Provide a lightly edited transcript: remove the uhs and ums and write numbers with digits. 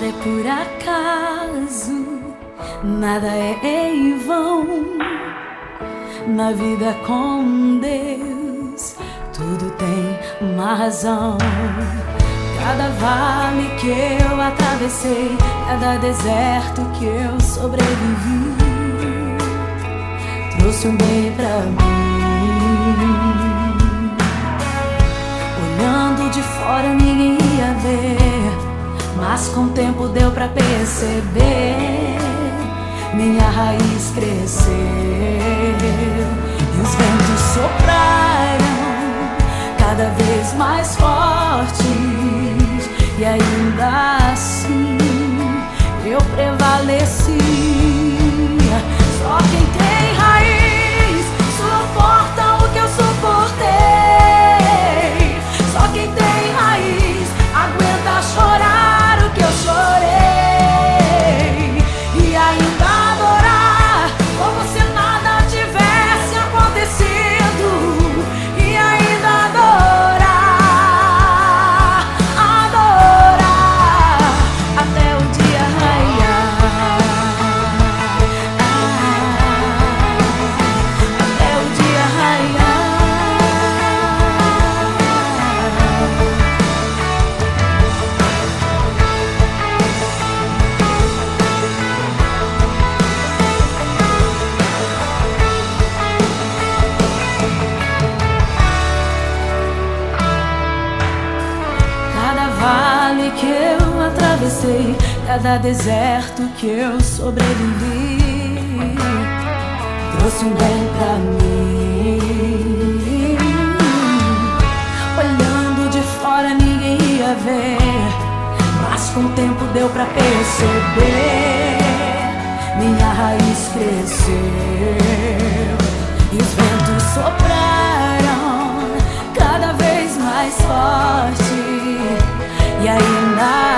Nada é por acaso, nada é em vão. Na vida com Deus, tudo tem uma razão. Cada vale que eu atravessei, cada deserto que eu sobrevivi, trouxe um bem pra mim. Olhando de fora ninguém ia ver, mas com o tempo deu pra perceber. Minha raiz cresceu e os ventos sopraram cada vez mais fortes, e ainda assim eu prevaleci. Só quem tem raiz suporta o que eu suportei. Só quem tem raiz aguenta chorar o que eu chorei, e ainda adorar como se nada tivesse acontecido, e ainda adorar, adorar até o dia raiar, até o dia raiar. Cada vale que eu atravessei, cada deserto que eu sobrevivi, trouxe um bem pra mim. Olhando de fora ninguém ia ver, mas com o tempo deu pra perceber. Minha raiz cresceu e os ventos sopraram cada vez mais forte, e ainda